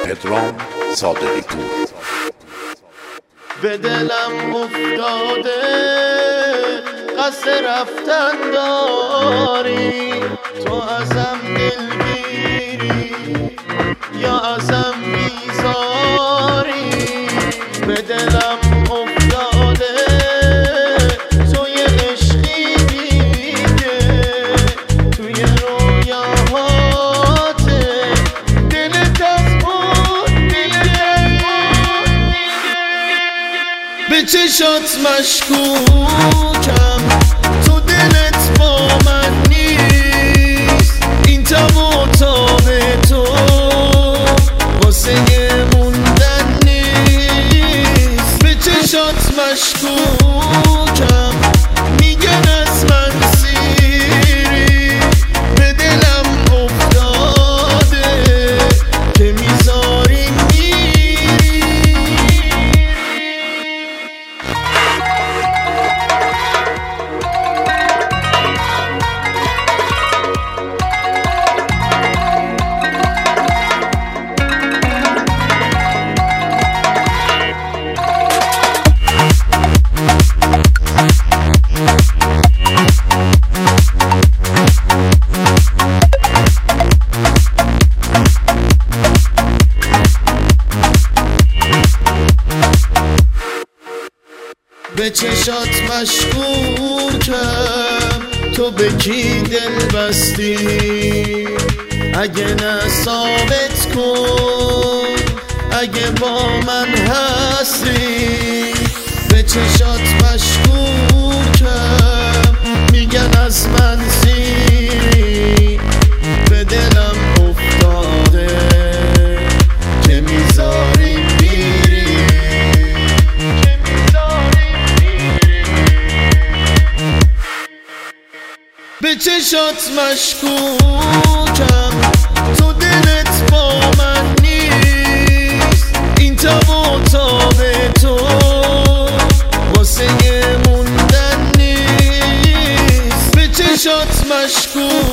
پدرام صادقی پور. به دلم افتاده قصد رفتن داری، تو ازم دلگیری یا ازم بیزاری. به دلم افتاده تو یه عشقی دیگه، توی رویاهاته دلت از اون دیگه. به چشات مشکوکم، تو دلت با من نیست، این تب و تاب تو واسه موندن نیست. به چشات مشکوکم، میگن از من سیری، به دلم افتاده که میذاری به چشات مشکوکم، تو به کی دل بستی؟ اگه نه ثابت کن اگه با من هستی. به چشات مشکوکم، میگن از من سیری، به دلم افتاده که میذاری به چشات مشکوکم، تو دلت با من نیست، این تب و تاب تو واسه موندن نیست. به چشات مشکوکم،